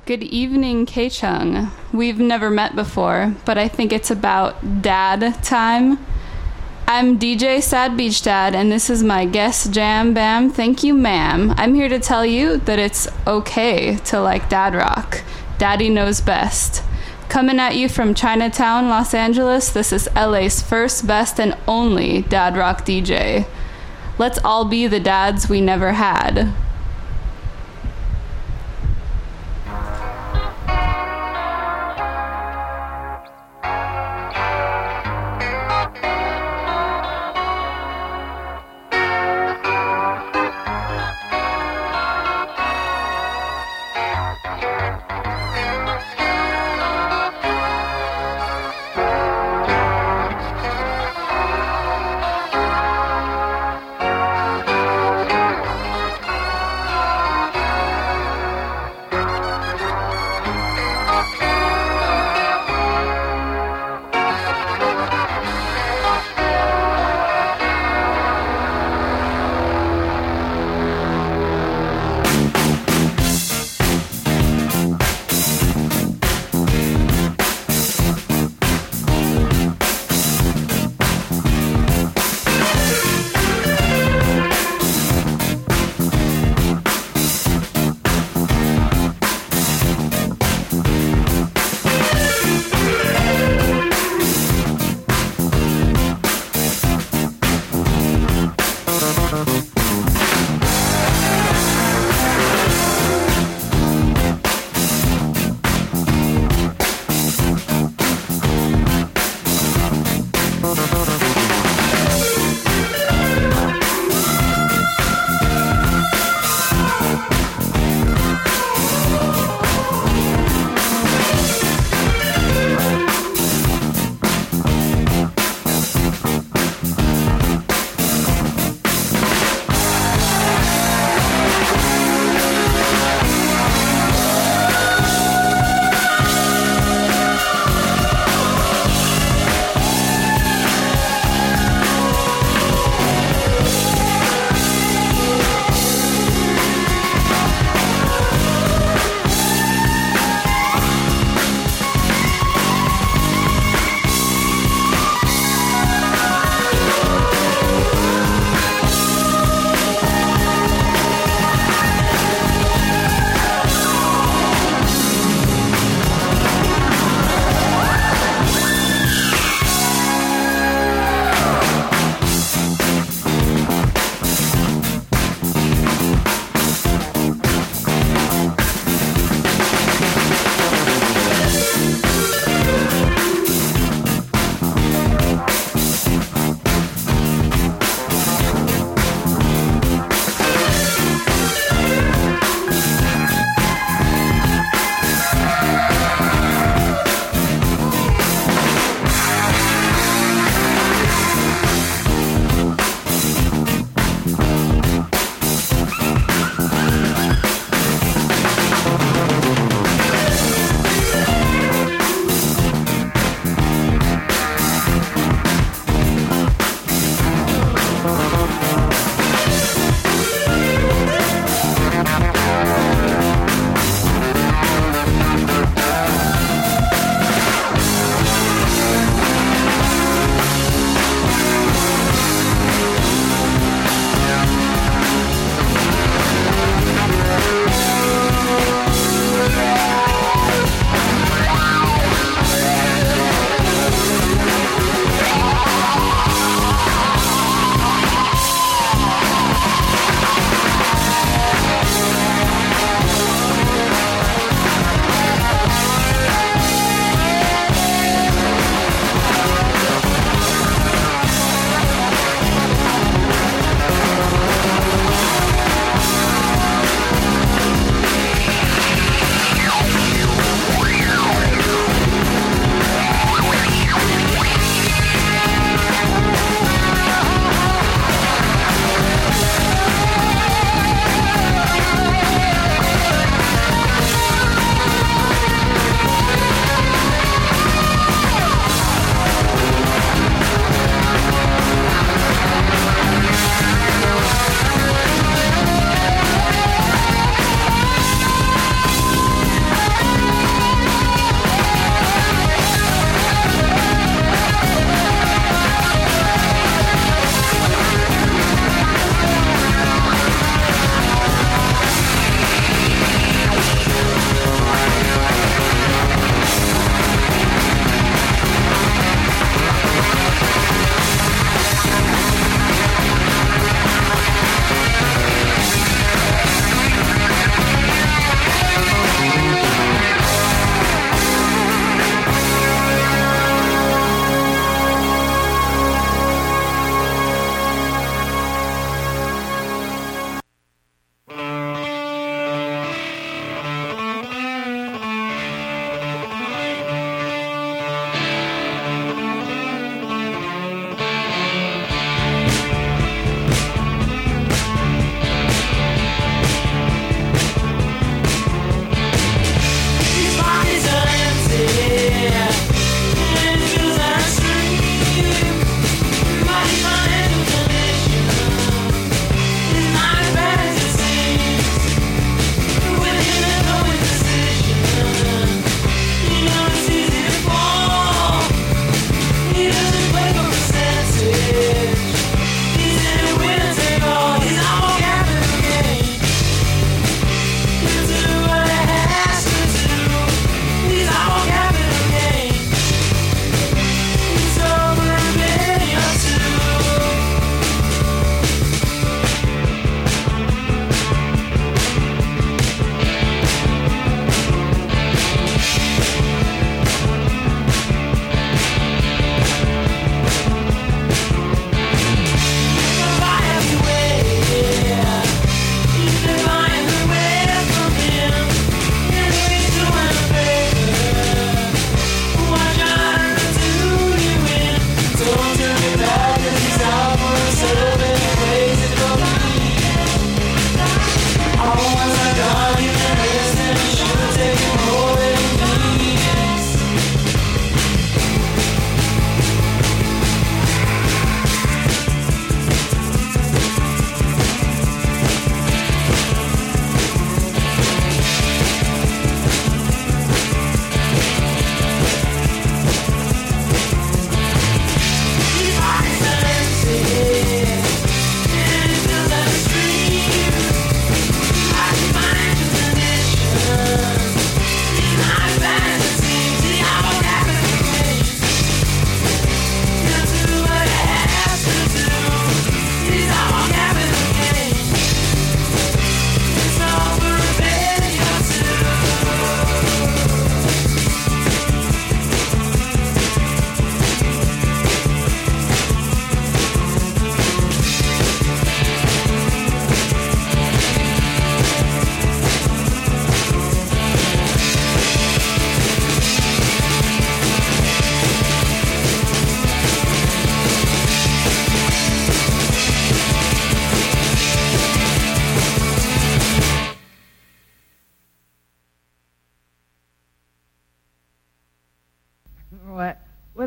Good evening, K-Chung. We've never met before, but I think it's about dad time. I'm DJ Sad Beach Dad, and this is my guest jam bam. Thank you, ma'am. I'm here to tell you that it's okay to like dad rock. Daddy knows best. Coming at you from Chinatown, Los Angeles, this is LA's first, best, and only dad rock DJ. Let's all be the dads we never had.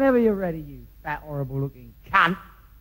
whenever you're ready, you fat, horrible-looking cunt.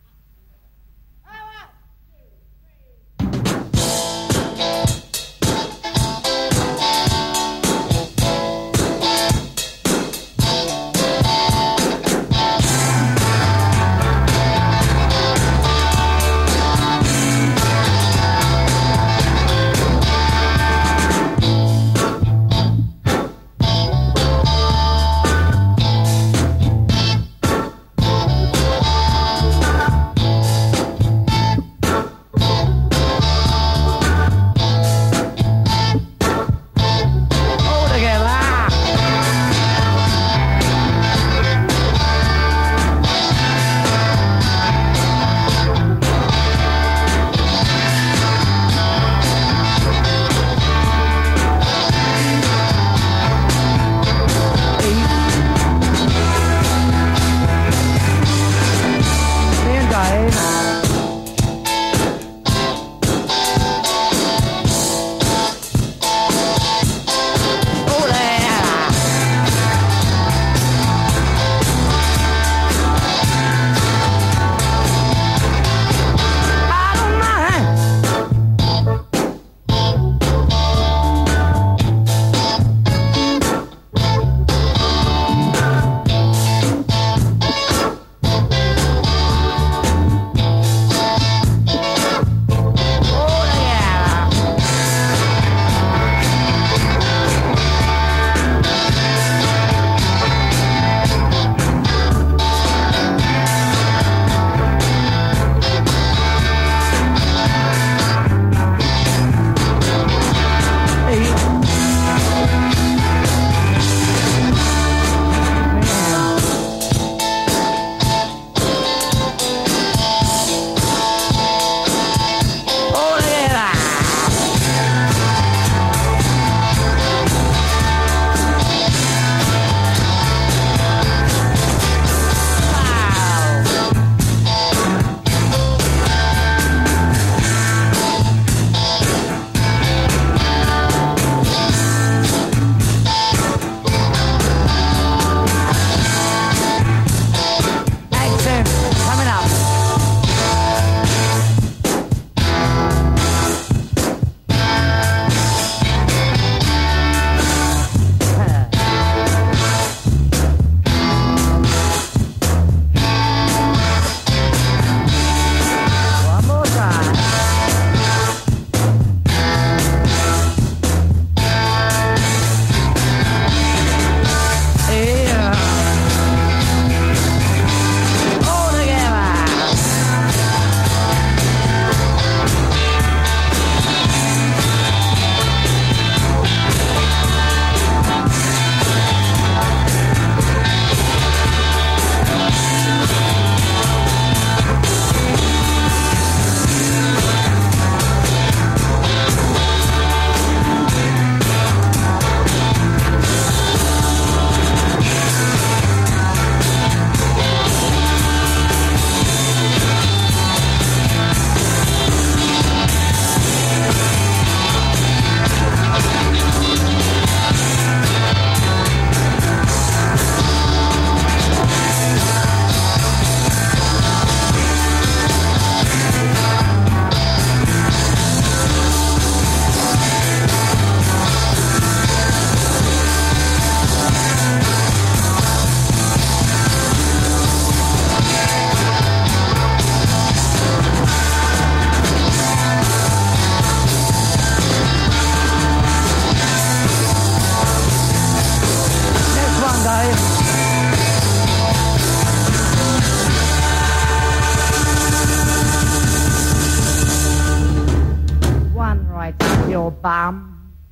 your bum.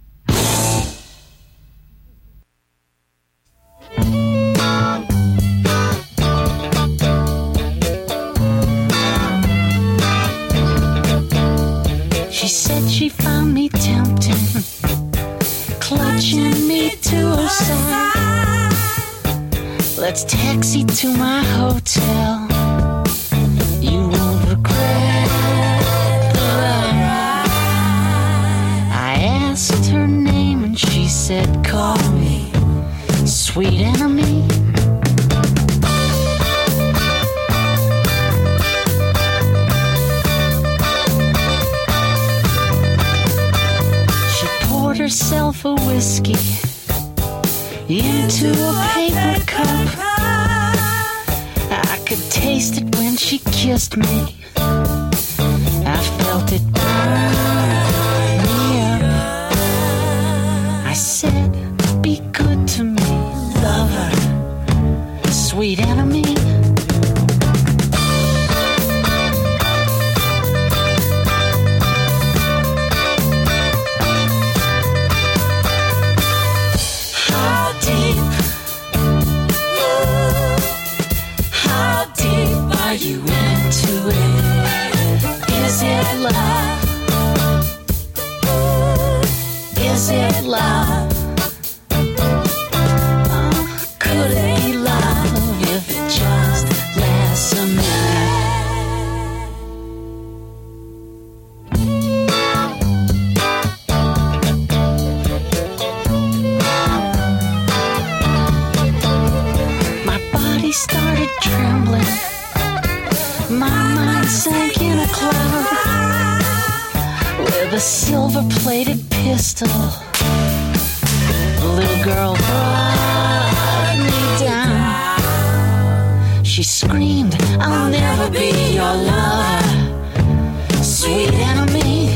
She said she found me tempting, clutching me to her side. Let's taxi to my hotel. You won't regret the ride. I asked her name and she said, call me sweet enemy. poured herself a whiskey into a paper cup. I could taste it when she kissed me. I felt it burn me up. I said, be good to me, lover, sweet enemy. You into it? Is it love? Is it love? Oh, could it be love if it just lasts a minute? My body started trembling. My mind sank in a cloud with a silver-plated pistol. The little girl brought me down. She screamed, I'll never be your lover, sweet enemy.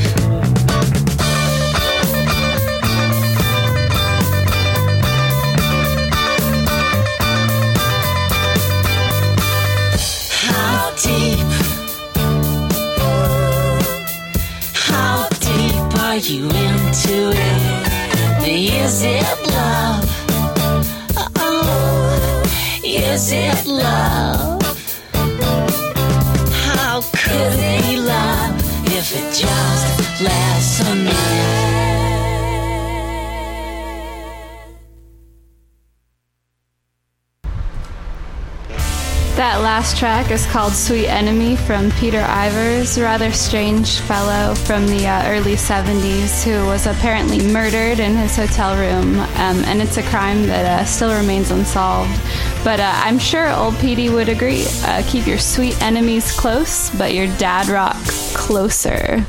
Are you into it? Is it love? Oh, is it love? How could it be love if it just lasts a minute? That last track is called Sweet Enemy from Peter Ivers, rather strange fellow from the early 70s who was apparently murdered in his hotel room, and it's a crime that still remains unsolved. But I'm sure old Petey would agree. Keep your sweet enemies close, but your dad rock closer.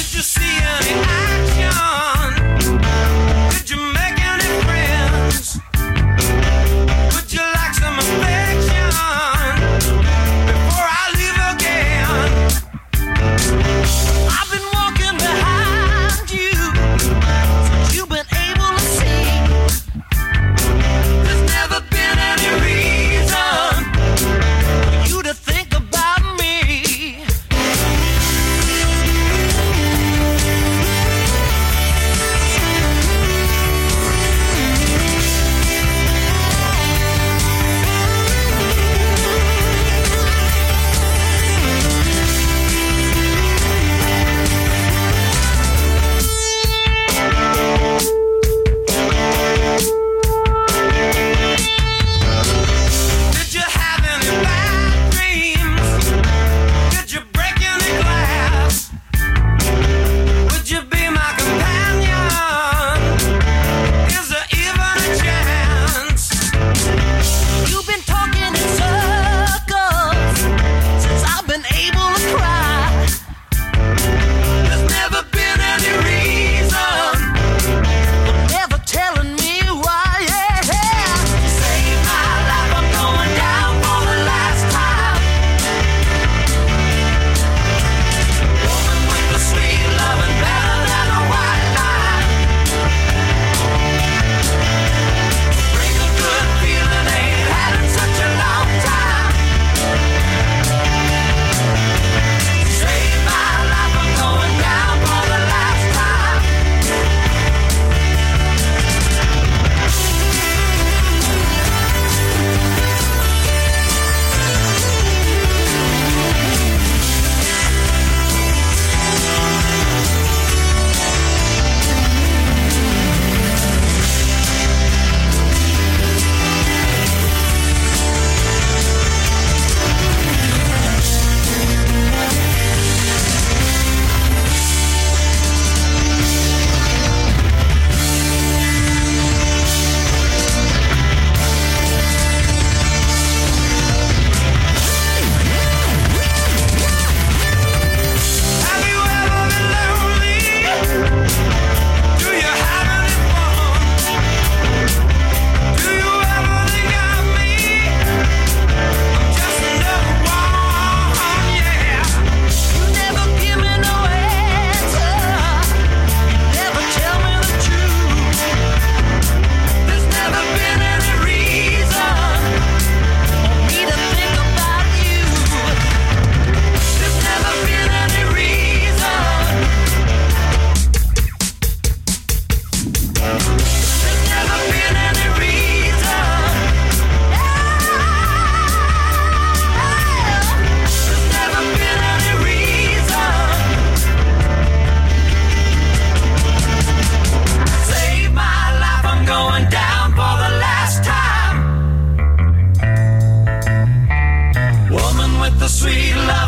Did you make any friends?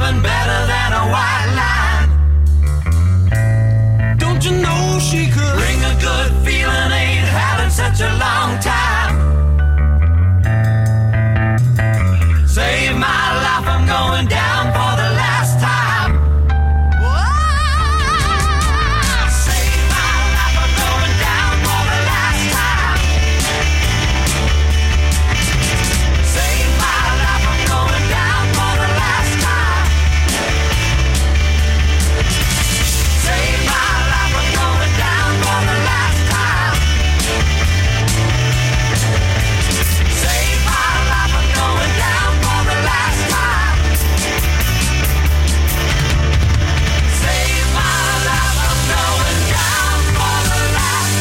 nothing better than a white line. Don't you know she could bring a good feeling? Ain't had in such a long time. Save my life, I'm going down for the last time. Save my life, I'm going down for the last time. Save my life, I'm going down for the last time. Save my life, I'm going down for the last time. Save my life, I'm going down for the last time. Save my life, I'm going down for the last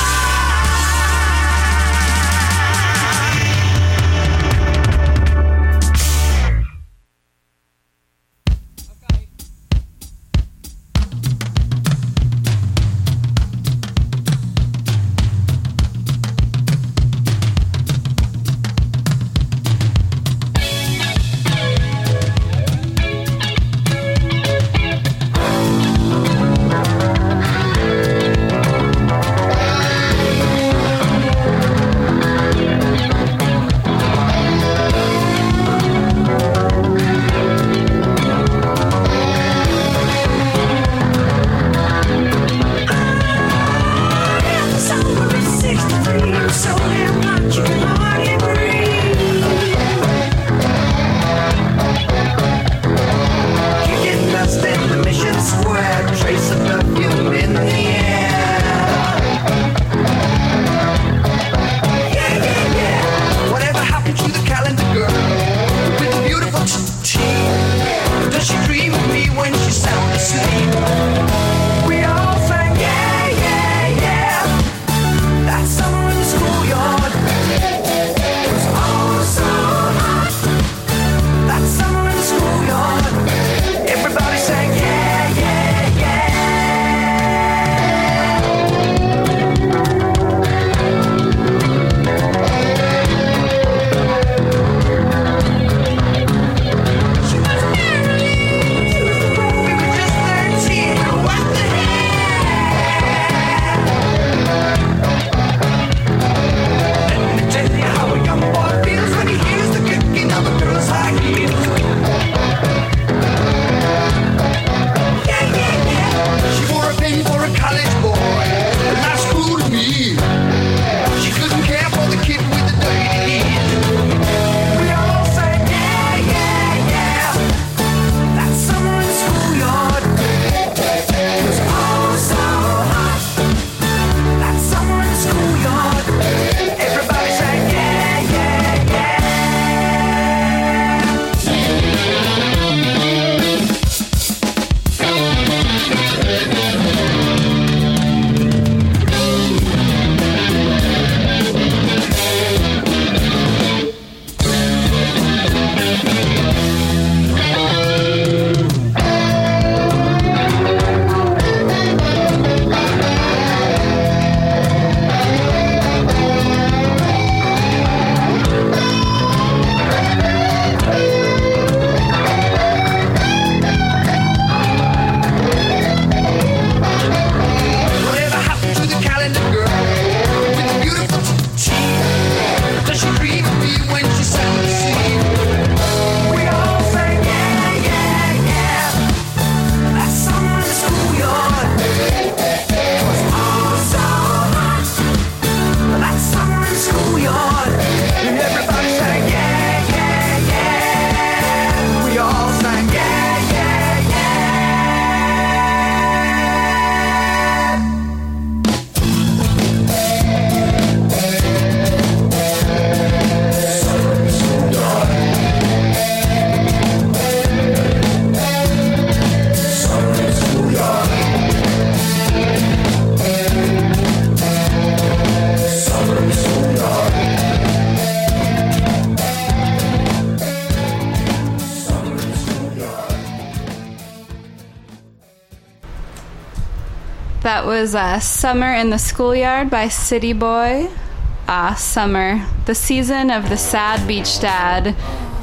That was Summer in the Schoolyard by City Boy. Summer, the season of the sad beach dad,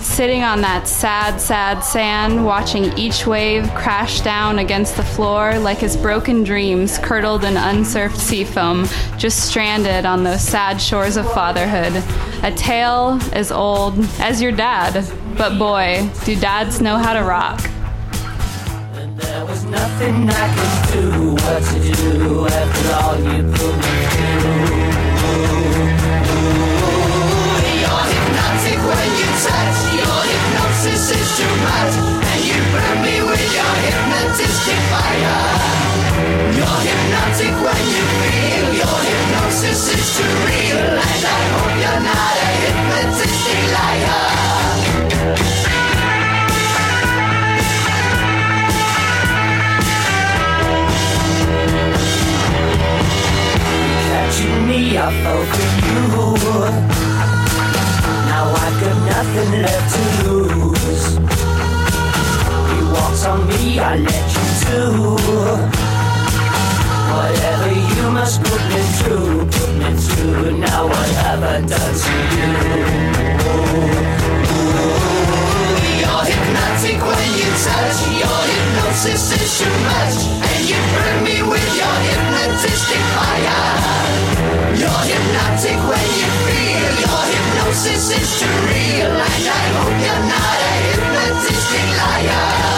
Sitting on that sad, sad sand, watching each wave crash down against the floor like his broken dreams curdled in unsurfed sea foam, just stranded on those sad shores of fatherhood. A tale as old as your dad, but boy, do dads know how to rock. There was nothing I could do, what to do after all you put me through. You're hypnotic when you touch, your hypnosis is too much, and you burn me with your hypnotistic fire. You're hypnotic when you feel, your hypnosis is too real, and I hope you're not a hypnotistic liar. Catching me, I fell for you. Now I've got nothing left to lose. You walked on me, I let you do. Whatever you must put me through. Now what have I done to you? You're hypnotic when you touch, your hypnosis is too much, and you burn me with your hypnotistic fire. You're hypnotic when you feel, your hypnosis is too real, and I hope you're not a hypnotistic liar.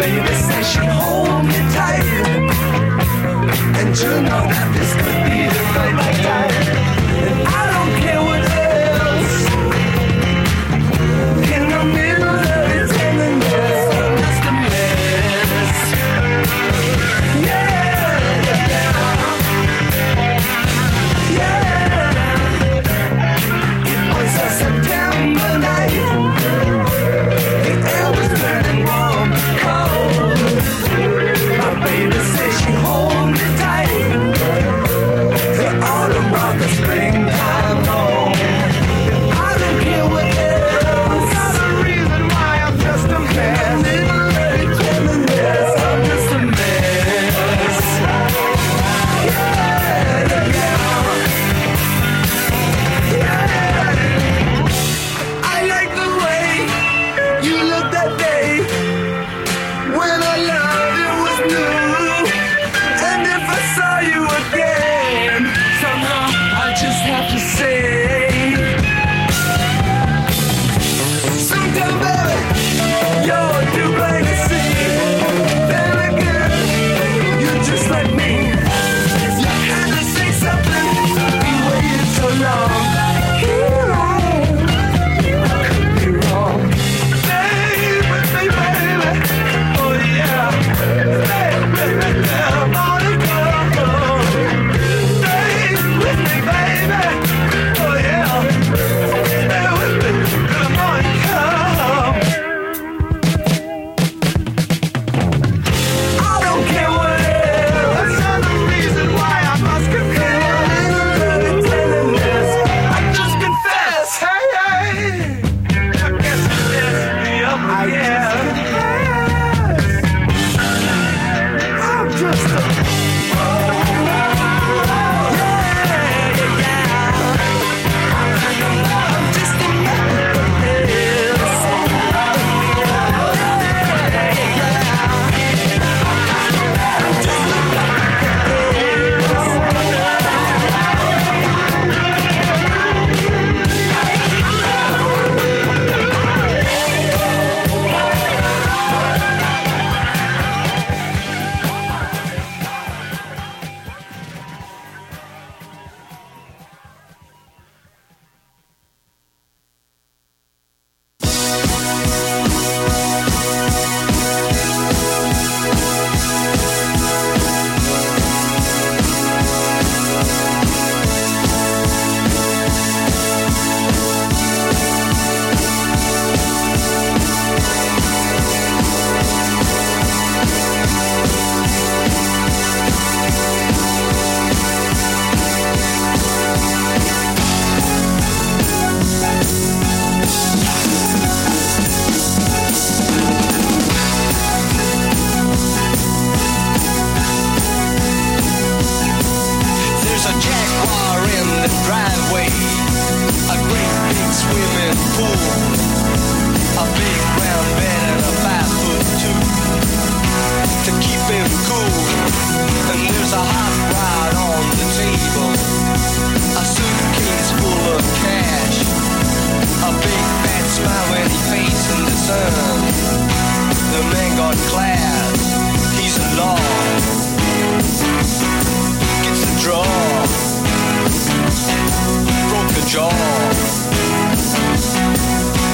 baby said she'd hold me tight, and you know that this could be the right time. And I don't care what else. In the middle of the tenderness, I'm just a mess. Yeah, yeah. It was a September night. The air was turning warm, cold. My baby said she'd hold me tight. The autumn brought the springtime home. I don't care what else. Not a reason why I'm just a mess. I'm just a mess. Yeah, yeah. I like the way you looked that day when our love it was new. And if I saw you again, somehow I just have to say, sometime, baby, you're too blind to see. Then again, you're just like me. If you had to say something, we waited so long. Here I am, I could be wrong. Stay with me, baby. Oh yeah. Stay with me, I'm on the go. Stay with me, baby. Oh yeah. Stay with me, come on, come. I don't care what else. That's not the reason why I must confess. Tenderness, I just confess. Hey, hey. I guess you messed me up again. I'm just a I'm just a There's a jaguar in the driveway, a great big swimming pool, a big round bed and a 5'2" to keep him cool. And there's a hot rod on the table, a suitcase full of cash, a big fat smile when he facing the sun. The man got class, he's a law. Gets the draw, broke the jaw.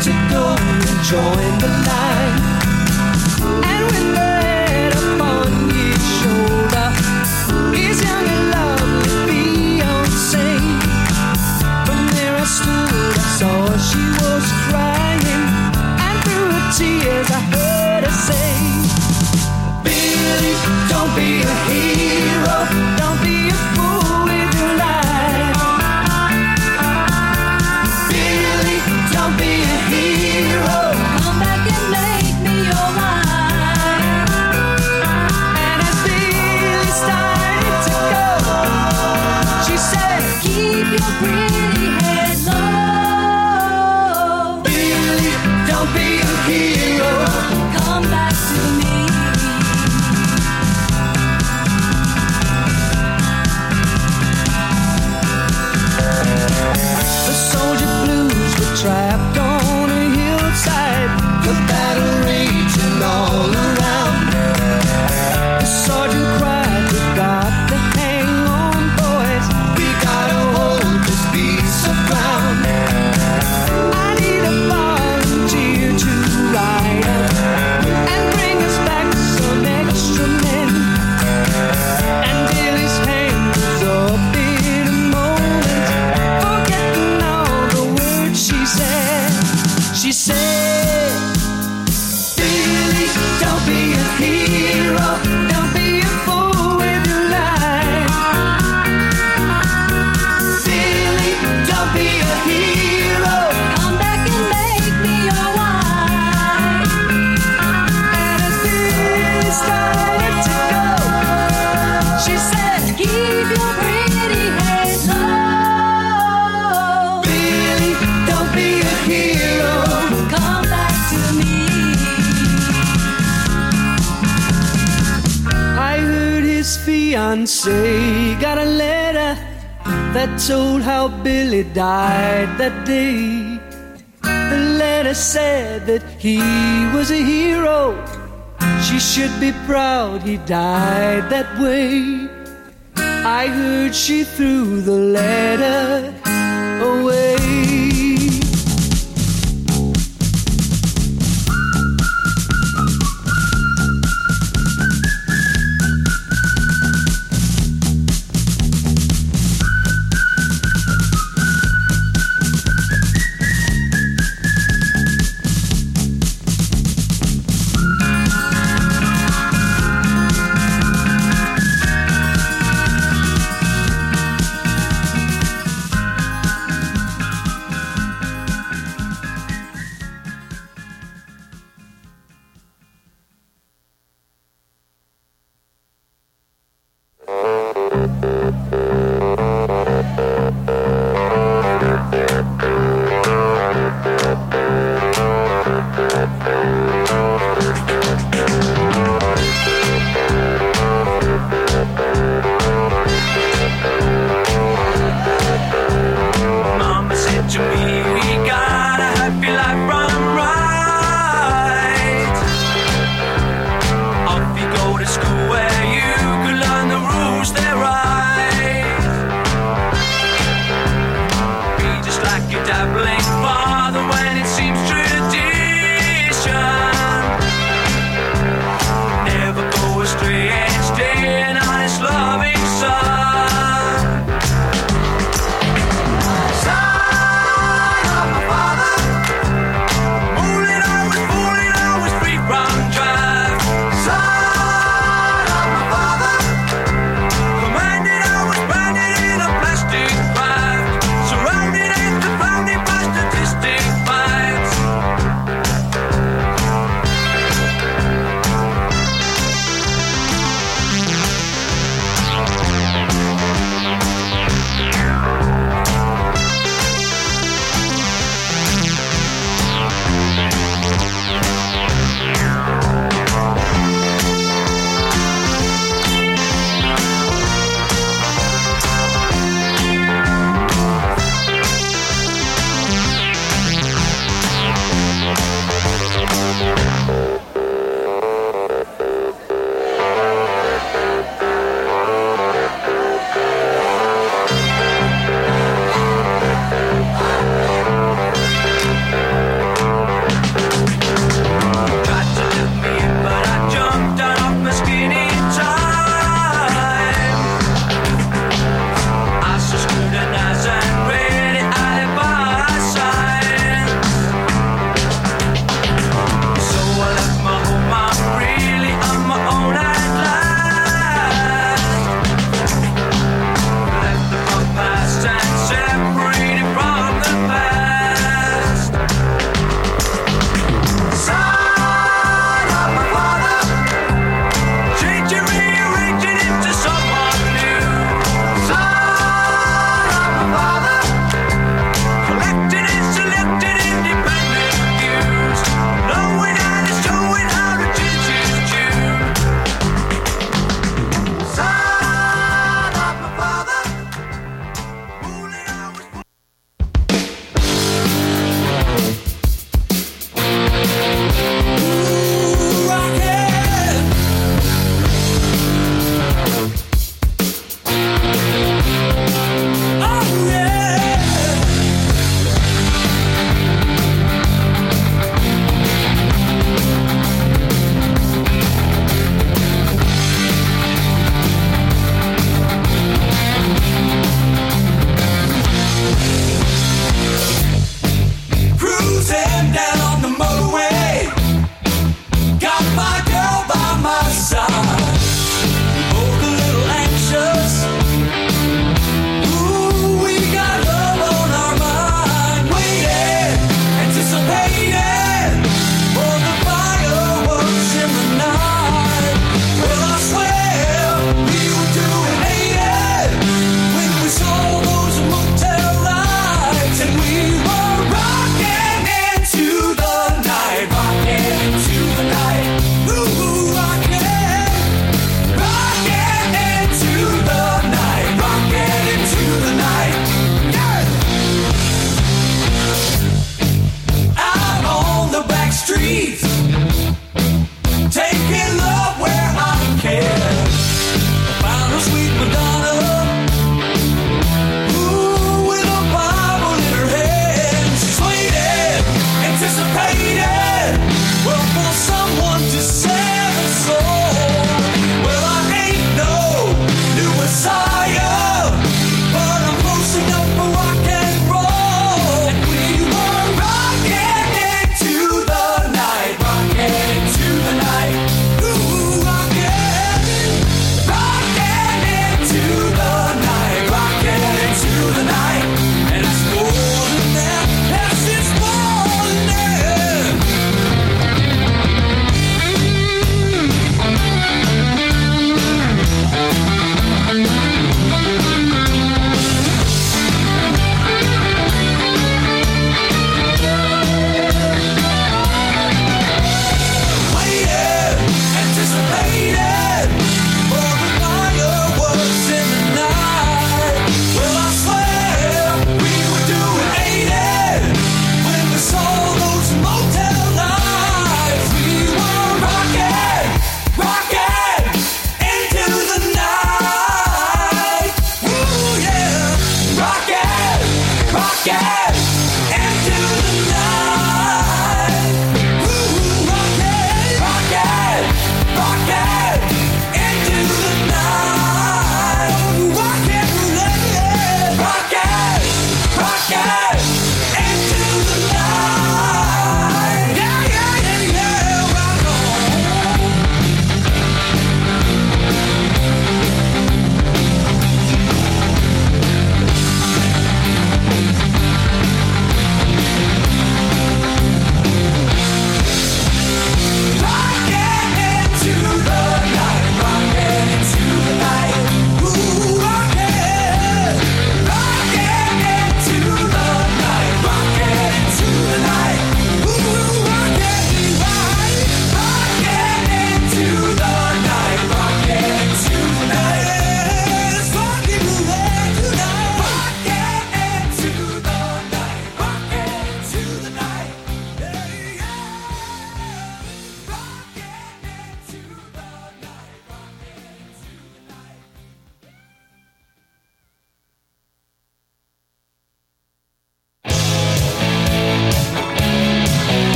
to go and join the line. And with the head upon his shoulder, his young and lovely fiancé. From there I stood, I saw she was crying, and through her tears I heard her say, Billy, don't be a hero, don't be a fool with your life. Billy, don't be a hero, come back and make me your wife. And as Billy started to go, she said, keep your pretty head low. Billy, don't be a hero, come back to me. The soldier blues were trapped on a hillside, the battle raging all around. The sergeant cried, we got to hang on, boys, we gotta hold this piece of ground. I need a volunteer to ride up and bring us back some extra men. And Billy's hand was up in a moment, forgetting all the words she said. She said, Billy, don't be a hero, don't be a fool with your life. Billy, don't be a hero, come back and make me your wife. And as Billy started to go, she said, keep your pretty head low. Billy, don't be a hero, come back to me. I heard his fiancée got a letter that told how Billy died that day. The letter said that he was a hero, she should be proud he died that way. I heard she threw the letter away. Mama said to me, we got a happy life run right. Off you go to school where you can learn the rules they're right. Be just like your dabbling father when it seems tradition.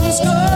was good.